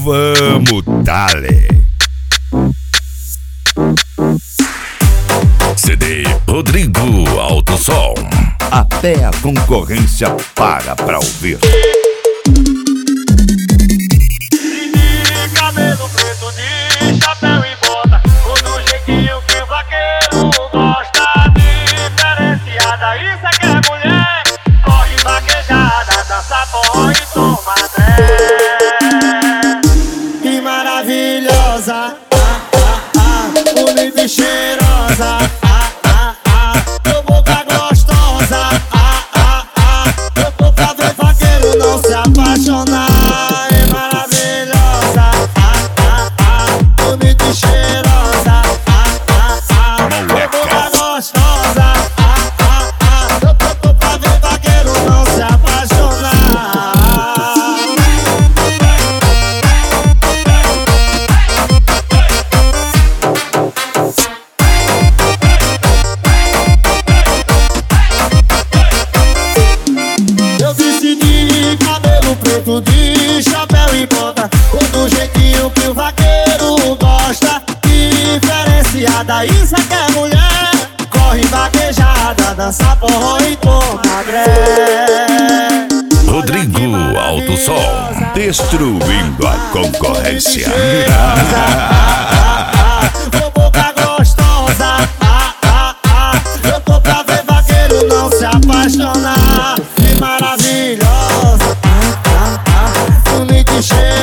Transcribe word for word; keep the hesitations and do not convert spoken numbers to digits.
Vamos dale. C D Rodrigo Alto Som. Até a concorrência para pra ouvir. Cabelo preto de chapéu e bota, ou do jeitinho que o vaqueiro gosta. Diferenciada, isso é que é mulher. Corre vaquejada, dança forró e toma tré. Que maravilhosa, ah, ah, ah, bonita e cheirosa, ah, ah, ah, tua boca gostosa, ah, ah, ah, eu tô pra ver vaqueiro não se apaixonar. É maravilhosa, ah, ah, ah, bonita e cheirosa, ah, ah, ah, tua boca gostosa, ah, ah, ah, eu tô, tô pra ver vaqueiro não se apaixonar. Eu decidi cabelo preto de chapéu e bota, ou do jeitinho que o vaqueiro gosta. Diferenciada, isso é que é mulher. Corre vaquejada, dança forró e toma gré. Rodrigo Alto Som, destruindo a concorrência. Tua boca gostosa, ah, ah, ah, eu tô pra ver vaqueiro não se apaixonar. Que maravilhosa, ah, ah, ah, bonita e cheia.